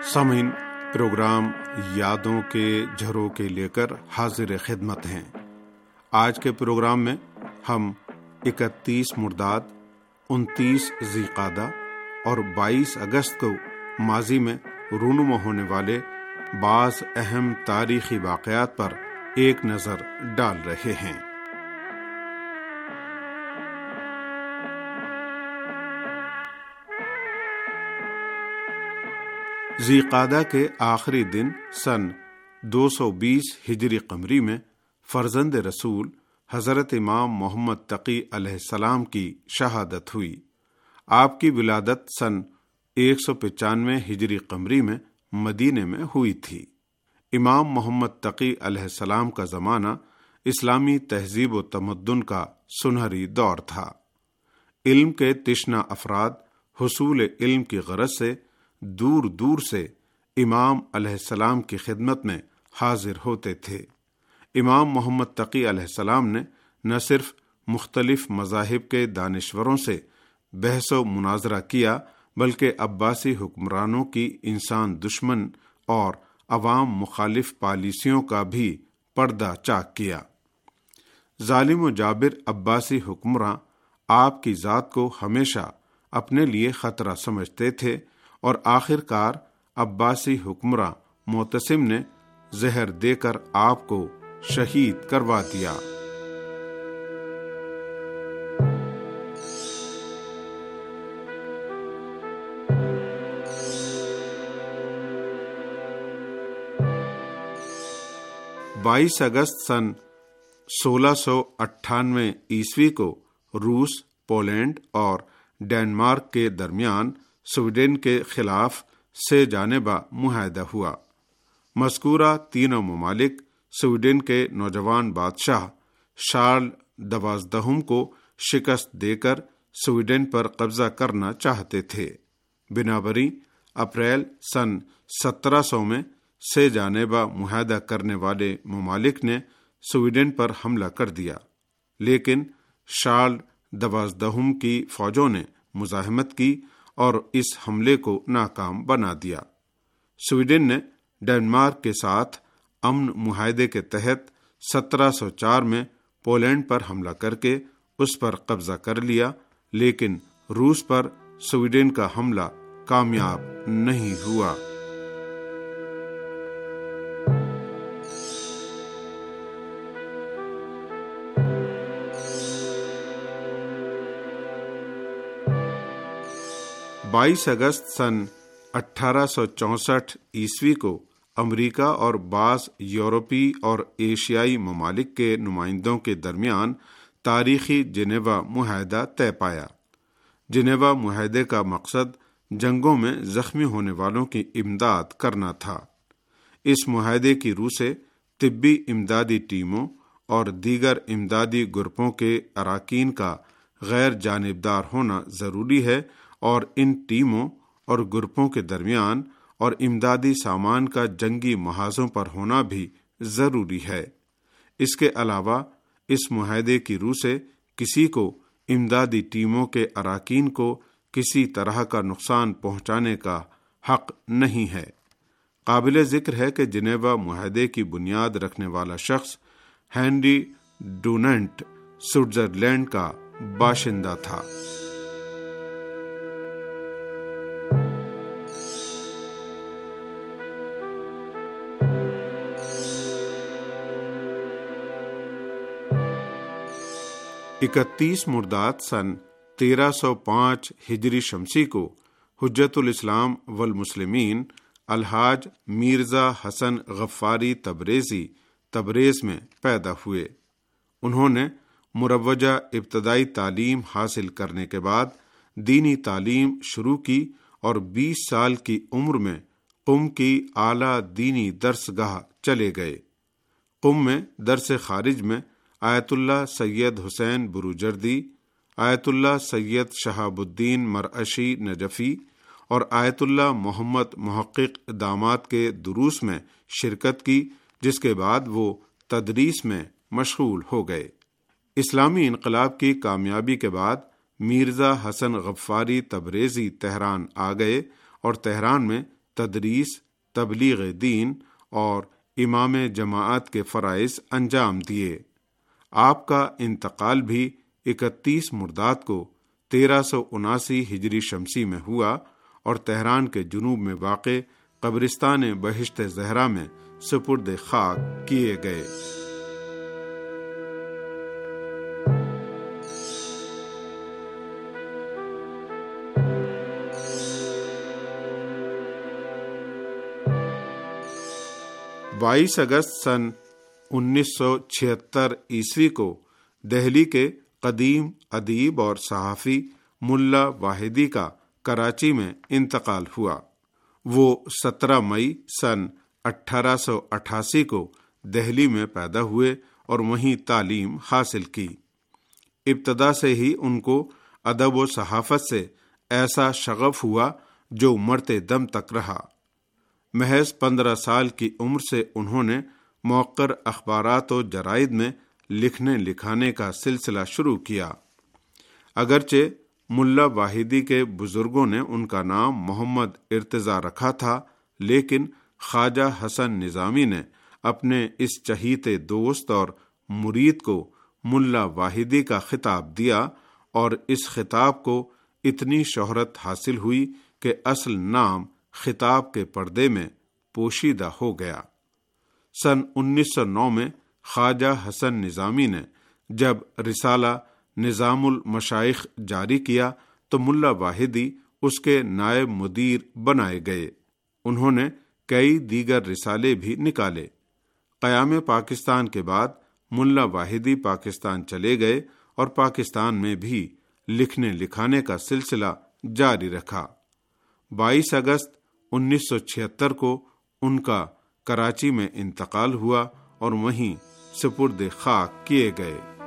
سامعین، پروگرام یادوں کے جھروکے لے کر حاضر خدمت ہیں۔ آج کے پروگرام میں ہم 31 مرداد، 29 ذی القعدہ اور 22 اگست کو ماضی میں رونما ہونے والے بعض اہم تاریخی واقعات پر ایک نظر ڈال رہے ہیں۔ ذی القعدہ کے آخری دن سن 220 ہجری قمری میں فرزند رسول حضرت امام محمد تقی علیہ السلام کی شہادت ہوئی۔ آپ کی ولادت سن 195 ہجری قمری میں مدینے میں ہوئی تھی۔ امام محمد تقی علیہ السلام کا زمانہ اسلامی تہذیب و تمدن کا سنہری دور تھا۔ علم کے تشنہ افراد حصول علم کی غرض سے دور دور سے امام علیہ السلام کی خدمت میں حاضر ہوتے تھے۔ امام محمد تقی علیہ السلام نے نہ صرف مختلف مذاہب کے دانشوروں سے بحث و مناظرہ کیا، بلکہ عباسی حکمرانوں کی انسان دشمن اور عوام مخالف پالیسیوں کا بھی پردہ چاک کیا۔ ظالم و جابر عباسی حکمراں آپ کی ذات کو ہمیشہ اپنے لیے خطرہ سمجھتے تھے، اور آخر کار عباسی حکمراں معتصم نے زہر دے کر آپ کو شہید کروا دیا۔ بائیس اگست سن 1698 عیسوی کو روس، پولینڈ اور ڈنمارک کے درمیان سویڈن کے خلاف سے جانبہ معاہدہ ہوا۔ مذکورہ تینوں ممالک سویڈن کے نوجوان بادشاہ شارل 12 کو شکست دے کر سویڈن پر قبضہ کرنا چاہتے تھے۔ بنابراً اپریل سن 1700 میں سے جانبہ معاہدہ کرنے والے ممالک نے سویڈن پر حملہ کر دیا، لیکن شارل 12 کی فوجوں نے مزاحمت کی اور اس حملے کو ناکام بنا دیا۔ سویڈن نے ڈنمارک کے ساتھ امن معاہدے کے تحت 1704 میں پولینڈ پر حملہ کر کے اس پر قبضہ کر لیا، لیکن روس پر سویڈن کا حملہ کامیاب نہیں ہوا۔ بائیس اگست سن 1864 عیسوی کو امریکہ اور بعض یورپی اور ایشیائی ممالک کے نمائندوں کے درمیان تاریخی جنیوا معاہدہ طے پایا۔ جنیوا معاہدے کا مقصد جنگوں میں زخمی ہونے والوں کی امداد کرنا تھا۔ اس معاہدے کی روح سے طبی امدادی ٹیموں اور دیگر امدادی گروپوں کے اراکین کا غیر جانبدار ہونا ضروری ہے، اور ان ٹیموں اور گروپوں کے درمیان اور امدادی سامان کا جنگی محاذوں پر ہونا بھی ضروری ہے۔ اس کے علاوہ اس معاہدے کی روح سے کسی کو امدادی ٹیموں کے اراکین کو کسی طرح کا نقصان پہنچانے کا حق نہیں ہے۔ قابل ذکر ہے کہ جنیوا معاہدے کی بنیاد رکھنے والا شخص ہینری ڈوننٹ سوئٹزرلینڈ کا باشندہ تھا۔ اکتیس مرداد سن 1305 ہجری شمسی کو حجت الاسلام والمسلمین الحاج میرزا حسن غفاری تبریزی تبریز میں پیدا ہوئے۔ انہوں نے مروجہ ابتدائی تعلیم حاصل کرنے کے بعد دینی تعلیم شروع کی اور 20 سال کی عمر میں قم کی اعلیٰ دینی درس گاہ چلے گئے۔ قم میں درس خارج میں آیت اللہ سید حسین بروجردی، آیت اللہ سید شہاب الدین مرعشی نجفی اور آیت اللہ محمد محقق داماد کے دروس میں شرکت کی، جس کے بعد وہ تدریس میں مشغول ہو گئے۔ اسلامی انقلاب کی کامیابی کے بعد میرزا حسن غفاری تبریزی تہران آ گئے اور تہران میں تدریس، تبلیغ دین اور امام جماعت کے فرائض انجام دیے۔ آپ کا انتقال بھی 31 مرداد کو 1379 ہجری شمسی میں ہوا اور تہران کے جنوب میں واقع قبرستان بہشت زہرا میں سپرد خاک کیے گئے۔ بائیس اگست سن 1976 عیسوی کو دہلی کے قدیم ادیب اور صحافی ملا واحدی کا کراچی میں انتقال ہوا۔ وہ 17 مئی سن 1888 کو دہلی میں پیدا ہوئے اور وہیں تعلیم حاصل کی۔ ابتدا سے ہی ان کو ادب و صحافت سے ایسا شغف ہوا جو مرتے دم تک رہا۔ محض 15 سال کی عمر سے انہوں نے موقر اخبارات و جرائد میں لکھنے لکھانے کا سلسلہ شروع کیا۔ اگرچہ ملا واحدی کے بزرگوں نے ان کا نام محمد ارتضیٰ رکھا تھا، لیکن خواجہ حسن نظامی نے اپنے اس چہیتے دوست اور مرید کو ملا واحدی کا خطاب دیا اور اس خطاب کو اتنی شہرت حاصل ہوئی کہ اصل نام خطاب کے پردے میں پوشیدہ ہو گیا۔ سن 1909 میں خواجہ حسن نظامی نے جب رسالہ نظام المشائخ جاری کیا تو ملا واحدی اس کے نائب مدیر بنائے گئے۔ انہوں نے کئی دیگر رسالے بھی نکالے۔ قیام پاکستان کے بعد ملا واحدی پاکستان چلے گئے اور پاکستان میں بھی لکھنے لکھانے کا سلسلہ جاری رکھا۔ 22 اگست 1976 کو ان کا کراچی میں انتقال ہوا اور وہیں سپرد خاک کیے گئے۔